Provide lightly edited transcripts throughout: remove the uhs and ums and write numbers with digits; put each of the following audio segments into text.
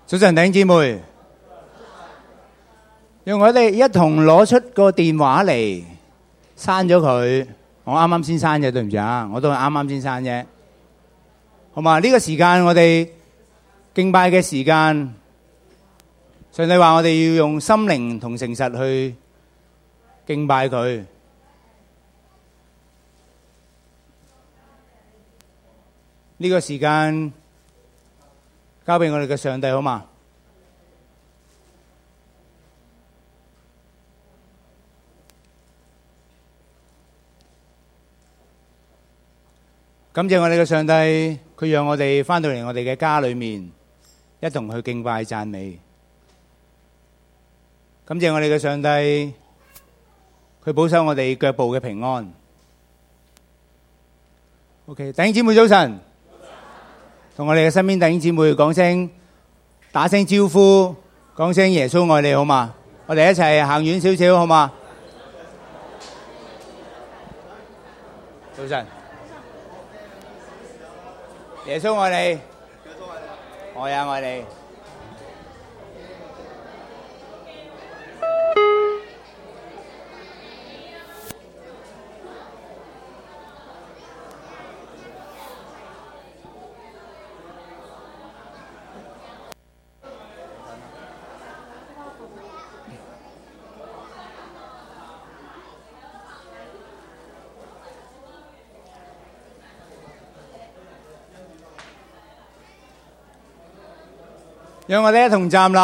早晨，弟兄姊妹，讓我哋一同攞出個電話嚟，刪咗佢。我啱啱先刪嘅，對唔住啊，我都係啱啱先刪啫。好嘛？呢個時間我哋敬拜嘅時間，上帝話我哋要用心靈同誠實去敬拜佢。呢個時間交俾我哋嘅上帝，好嘛？感謝我哋嘅上帝，佢讓我哋返到嚟我哋嘅家裏面，一同去敬拜讚美。感謝我哋嘅上帝，佢保守我哋腳步嘅平安。OK， 弟兄姊妹早晨，同我哋嘅身邊弟兄姊妹講聲，打聲招呼，講聲耶穌愛你，好嘛？我哋一齊行遠少少，好嘛？早晨。耶穌愛你，我也愛你。讓我哋一同站立，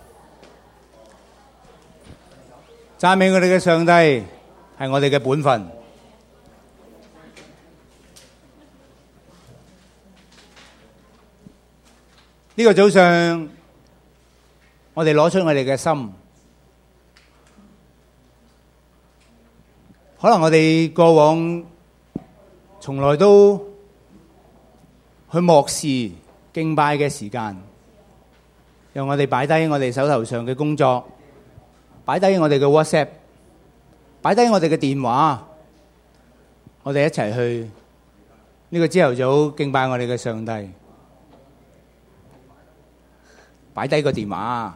讚美我哋嘅上帝，係我哋嘅本分。呢個早上，我哋攞出我哋嘅心，可能我哋過往從來都去漠視敬拜嘅時間。讓我哋擺低我哋手頭上嘅工作，擺低我哋嘅 WhatsApp， 擺低我哋嘅電話，我哋一齊去呢個朝頭早敬拜我哋嘅上帝。擺低個電話，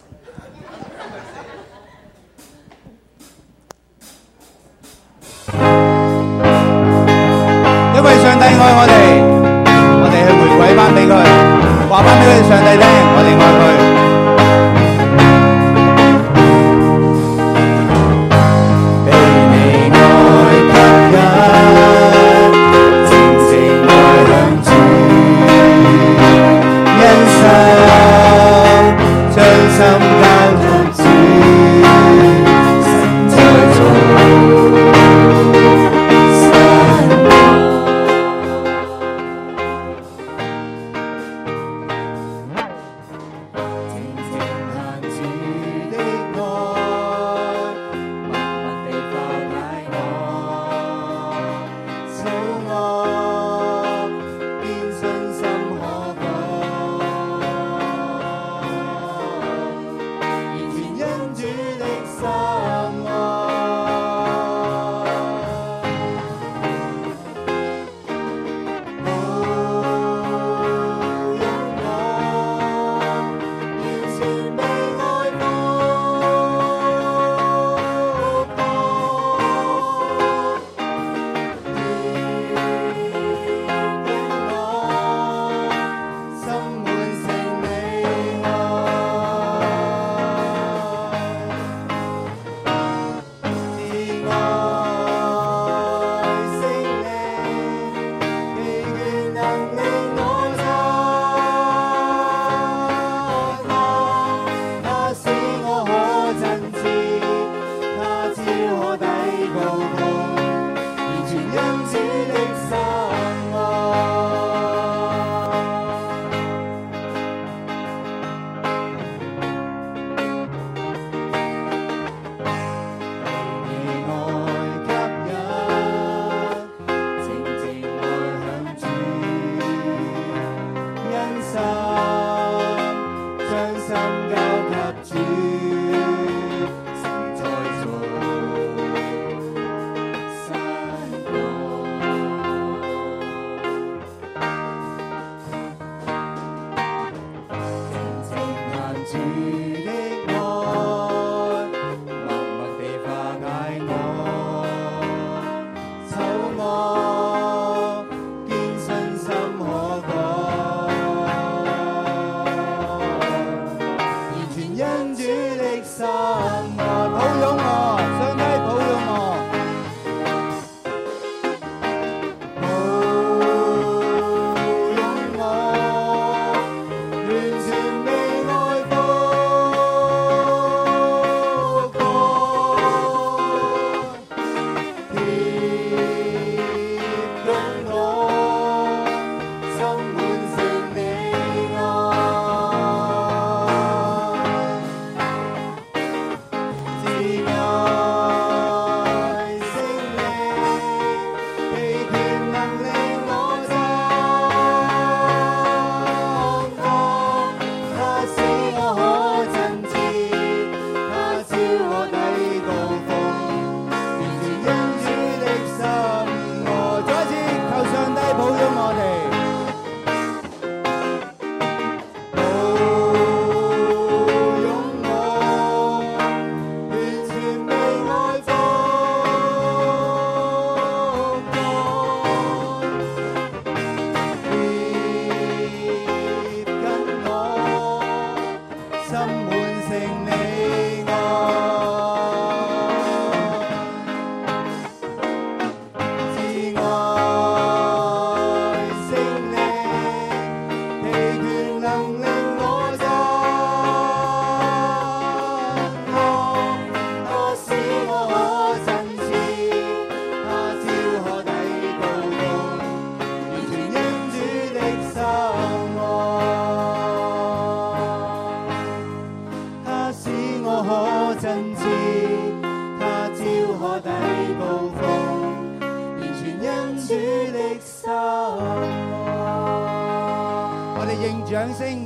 因為上帝愛我哋，我哋去回饋翻俾佢，話翻俾佢上帝聽，我哋愛佢。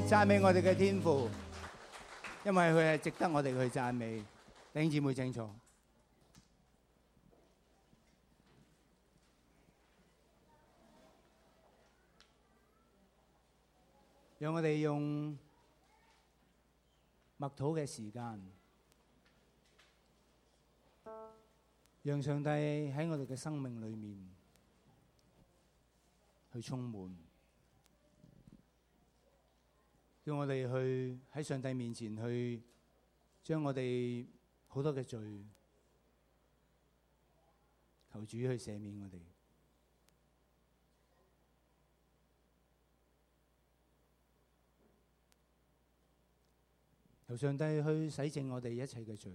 讚美我哋嘅天父，因為佢係值得我哋去讚美。弟兄姊妹請坐。讓我哋用默禱嘅時間，讓上帝喺我哋嘅生命裏面去充滿，叫我哋去喺上帝面前去將我哋好多嘅罪，求主去赦免我哋。求上帝去洗淨我哋一切嘅罪，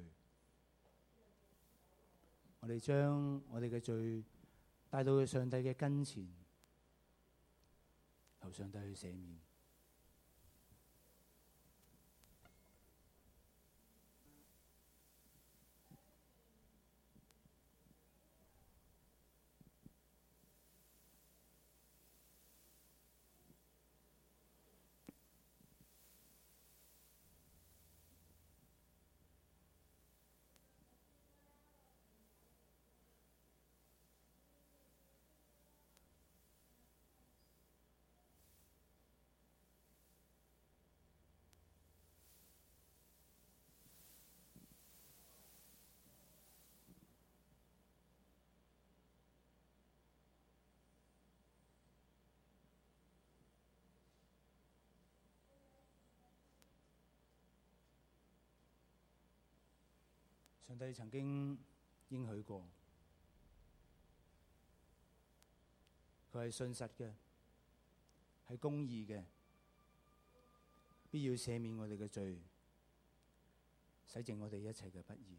我哋將我哋嘅罪帶到上帝嘅跟前，求上帝去赦免。上帝曾經應許過，佢係信實嘅，係公義嘅，必要赦免我哋嘅罪，洗淨我哋一切嘅不義。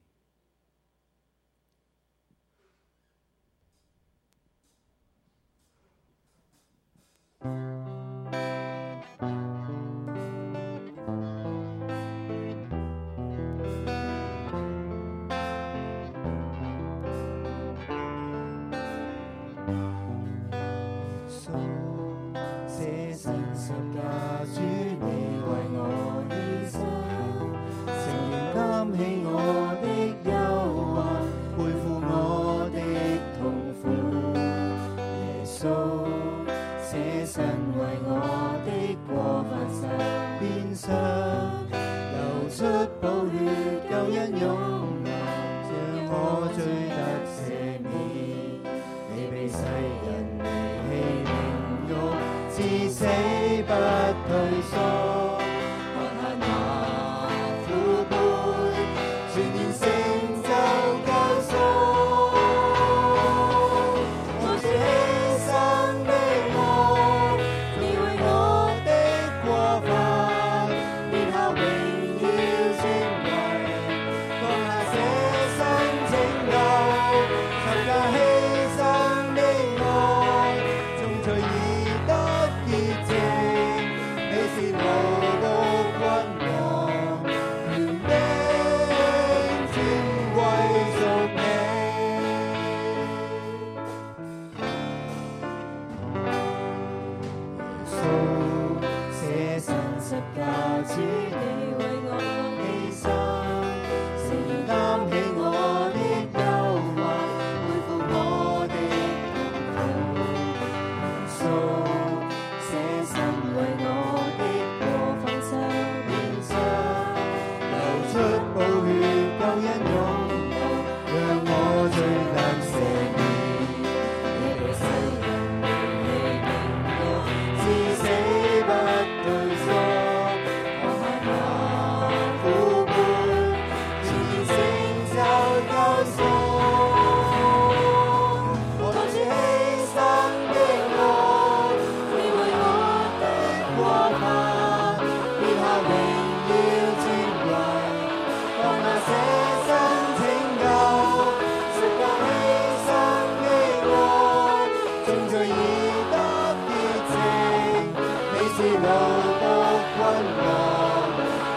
是勞僕君王。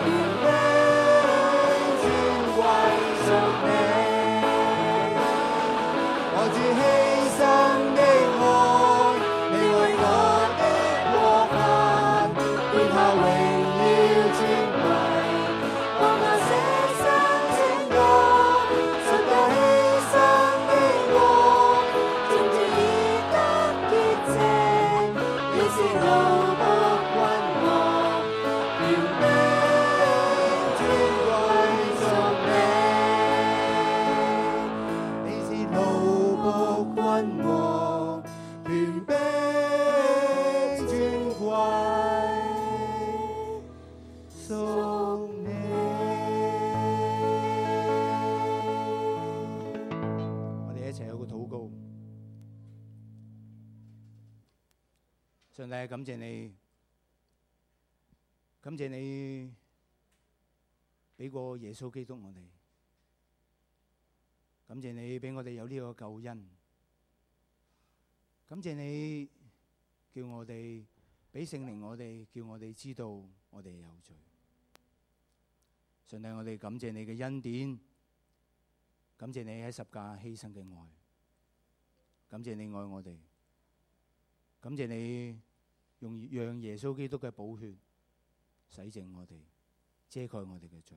你。我哋一齊有個禱告。上帝，感謝你，感謝你俾過耶穌基督我哋，感謝你俾我哋有呢個救恩，感謝你叫我哋俾聖靈我哋，叫我哋知道我哋有罪。上帝，我哋感謝你嘅恩典，感謝你喺十架犧牲嘅愛，感謝你愛我哋，感謝你讓耶穌基督嘅寶血洗淨我哋，遮蓋我哋嘅罪。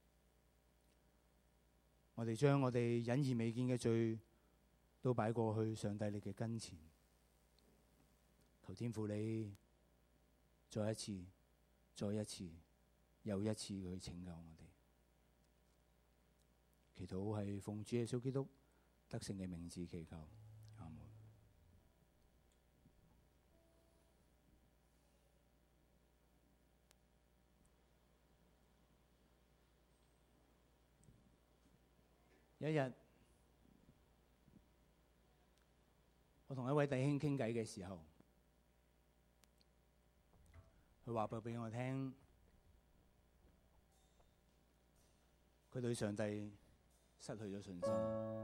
我哋將我哋隱而未見嘅罪都擺過去上帝你嘅跟前，求天父你再一次、再一次、又一次去拯救我哋。祈禱係奉主耶穌基督得勝嘅名字祈求，阿門。有一日，我同一位弟兄傾偈嘅時候，佢話俾我聽，佢對上帝失去咗信心。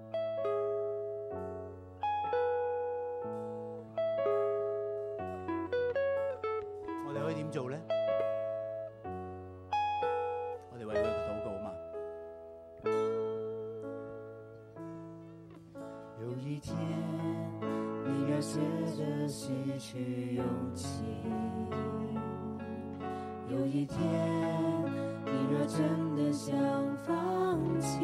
我哋可以點做呢？我哋為佢禱告嘛。 有一天，你若試着失去勇氣，有一天，你若真的想放棄，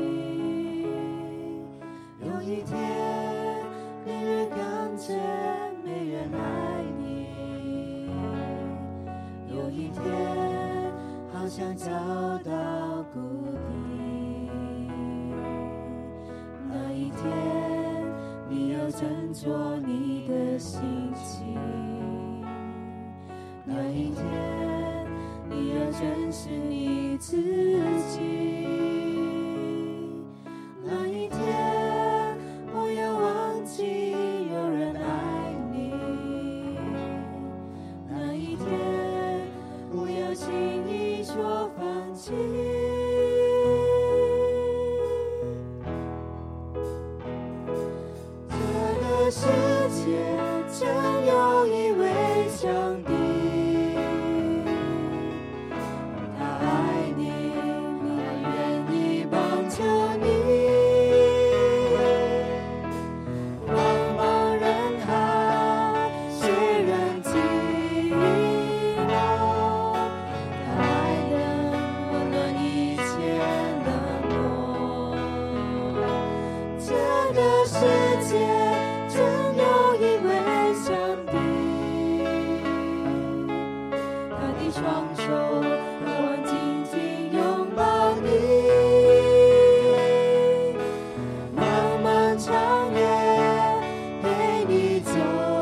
有一天，你若感覺沒人愛你，有一天，好像找到谷底，那一天，你要振作你的心情，那一天，你要認識你自己，那一天，不要忘記有人愛你，那一天，不要輕易說放棄。世界真有一位上帝，他愛你，他願意幫助你。茫茫人海，誰人經過？他愛能溫暖一切冷漠。這個世界真有一位上帝，他的雙手渴望緊緊擁抱你，漫漫長夜陪你走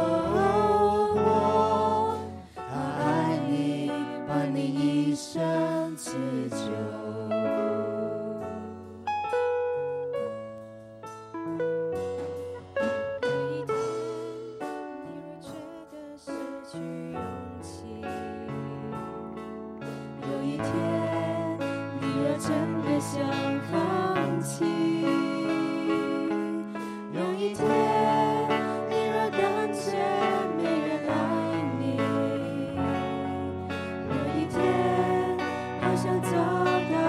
過，他愛你，把你一生持久。想放棄，有一天，你若感覺沒人愛你，有一天，好像找到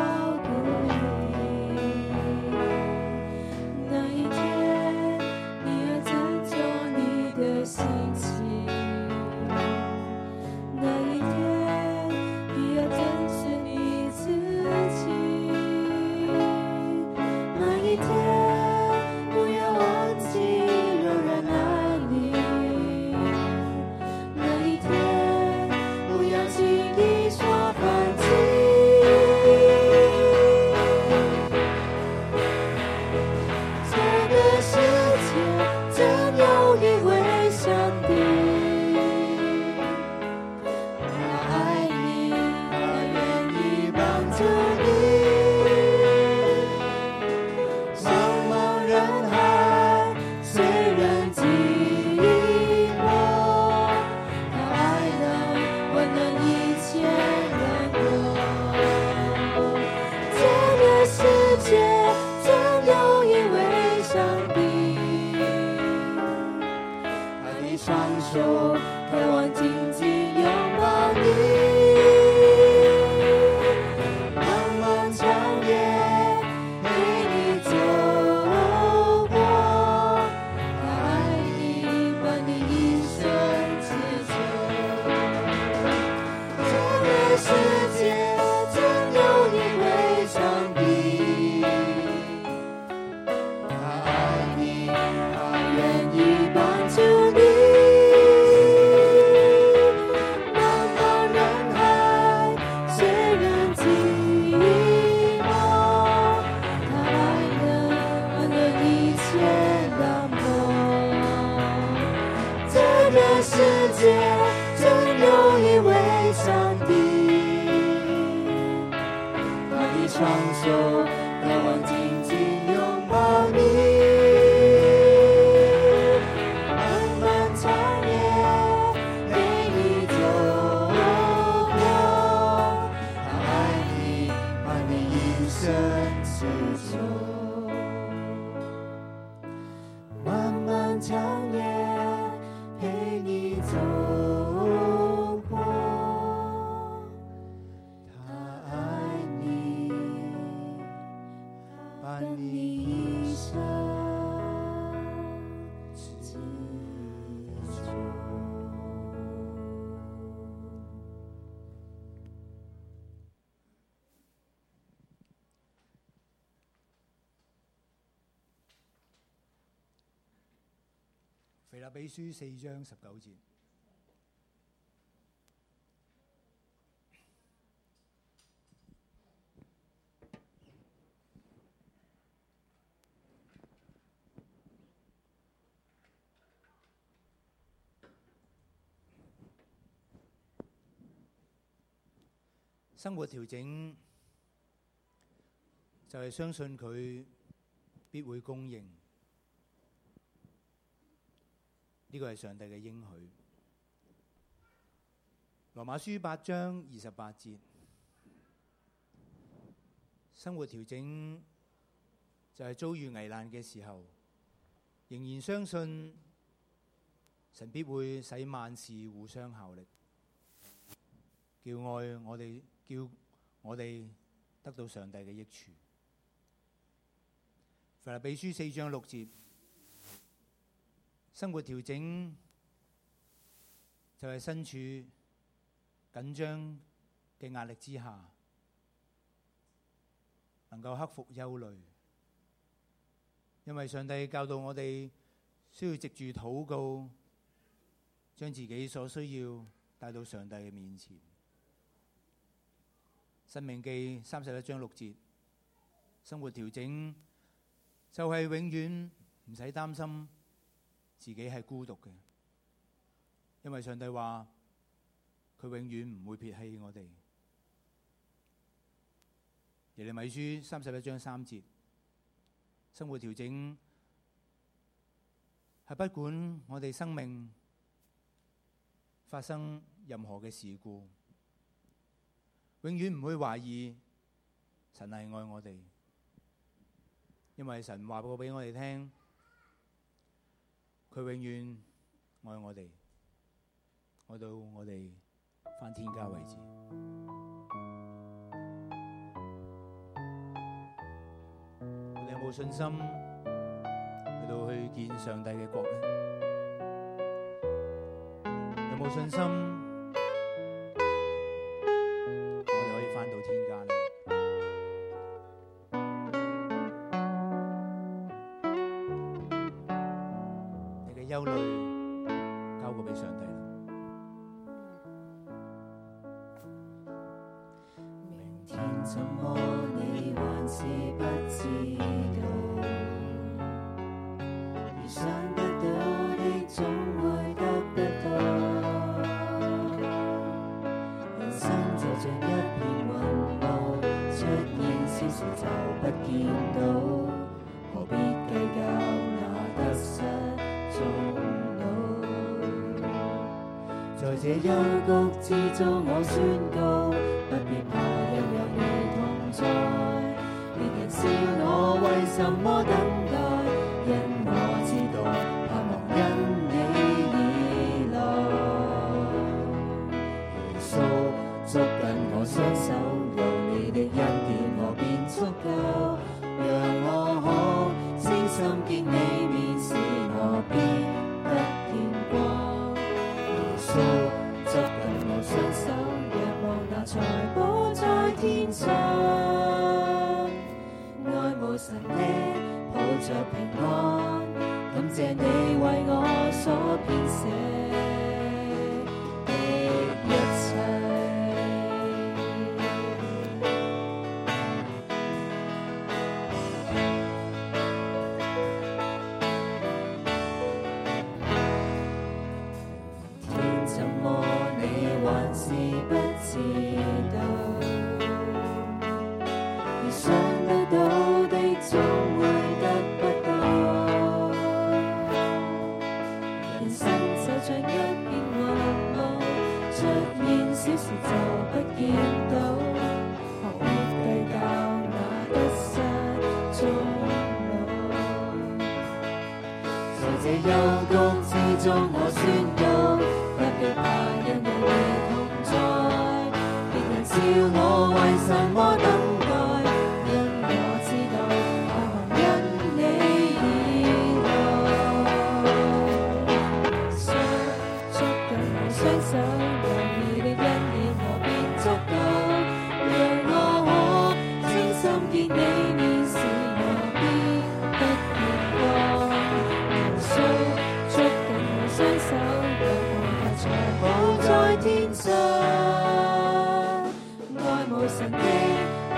双手，渴望紧紧拥抱你。漫漫长夜陪你走过，他爱你，把你一生持久。漫漫长夜陪你走过，他爱你，把你一生持久。 腓立比書4章19節。生活調整就係相信佢必會供應，呢個係上帝嘅應許。羅馬書8章28節，生活調整就係遭遇危難嘅時候，仍然相信神必會使萬事互相效力，叫我哋得到上帝嘅益處。腓立比書4章6節，生活調整就係身處緊張嘅壓力之下，能夠克服憂慮，因為上帝教導我哋需要藉住禱告，將自己所需要帶到上帝嘅面前。申命記31章6節，生活調整就係永遠唔使擔心自己係孤獨嘅，因為上帝話佢永遠唔會撇棄我哋。耶利米書31章3節，生活調整係不管我哋生命發生任何嘅事故，永遠唔會懷疑神係愛我哋，因為神話過俾我哋聽，佢永遠愛我哋，愛到我哋返天家為止。我哋有冇信心去到去見上帝嘅國呢？有冇信心返到天家呢？你嘅憂慮交過俾上帝啦。 明天怎麼你還是不知道，如想得到的總會得到，人生就像一片雲霧，出現消失就不見到，何必計較那得失終老。在這幽谷之中我宣告，不必怕，因有你同在。別人笑我為什麼等待，因我知道盼望因你而來。耶穌捉緊我雙手，有你的恩典我便足夠，讓我可專心見你面，使我必得見光。耶穌捉緊我雙手，若望那財寶在天上，愛慕神的抱着平安，感謝你為我所編寫的一切。天怎麼你還是不知道，如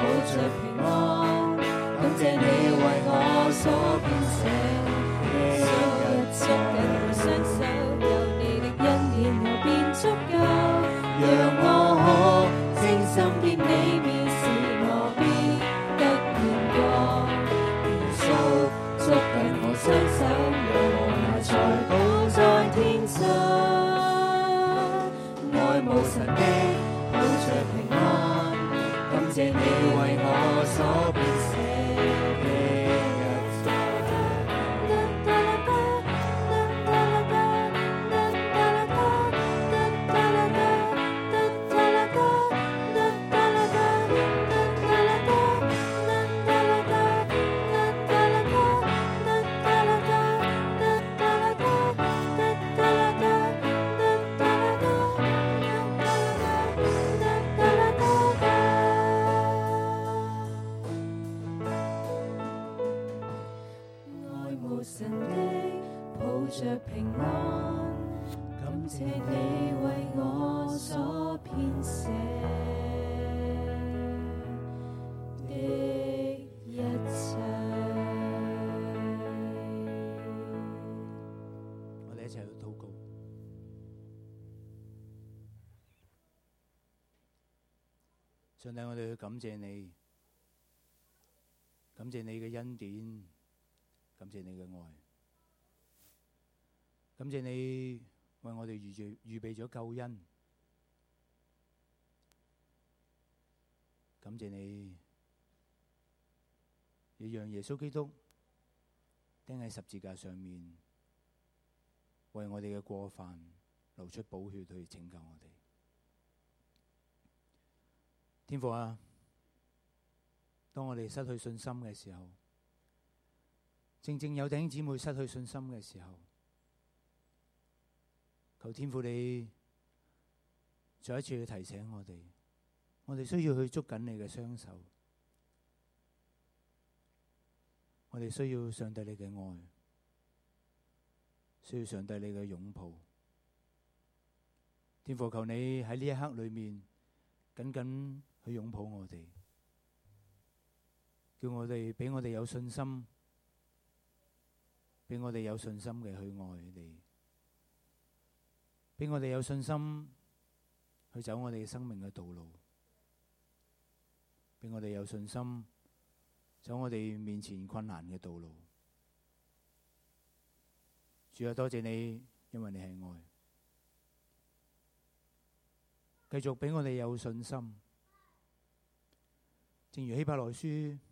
着平安，感謝你為我所編寫的一切，緊握雙手，有你的恩典我便足夠，讓我可精心見你面時，我必得見光。耶穌捉緊我雙手，讓我那財寶在天上，愛無神的抱着平安，感謝你為我所編寫的一切。愛無神的抱着平安，感謝你為我所編寫的一切。 我哋一齊去禱告。上帝，我哋去感謝你，感謝你嘅恩典，感謝你嘅愛，感謝你為我哋預備咗救恩，感謝你亦讓耶穌基督釘喺十字架上面，為我哋嘅過犯流出寶血去拯救我哋。天父啊，當我哋失去信心嘅時候，正正有弟兄姊妹失去信心嘅時候，求天父你再一次去提醒我哋需要去捉緊你嘅雙手，我哋需要上帝你嘅愛，需要上帝你嘅擁抱。天父，求你喺呢一刻裏面緊緊去擁抱我哋，叫我哋俾我哋有信心，俾我哋有信心嘅去愛你，俾我哋有信心去走我哋生命嘅道路，俾我哋有信心走我哋面前困難嘅道路。主啊，多謝你，因為你係愛，繼續俾我哋有信心。正如希伯來書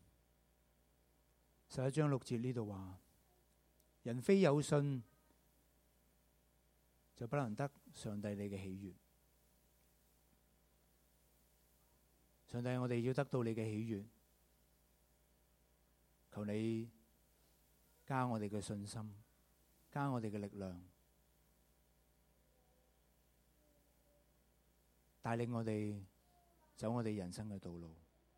11章6節呢度話，人非有信就不能得上帝你嘅喜悅。上帝，我哋要得到你嘅喜悅，求你加我哋嘅信心，加我哋嘅力量，帶領我哋走我哋人生嘅道路。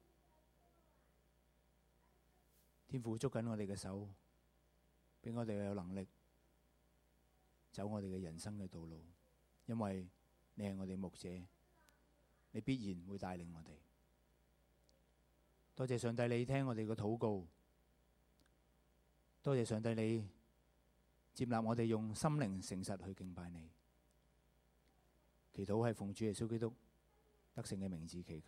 天父，捉緊我哋嘅手，俾我哋有能力走我哋嘅人生嘅道路，因為你係我哋牧者，你必然會帶領我哋。多謝上帝你聽我哋嘅禱告，多謝上帝你接納我哋用心靈誠實去敬拜你。祈禱係奉主耶穌基督得勝嘅名字祈求。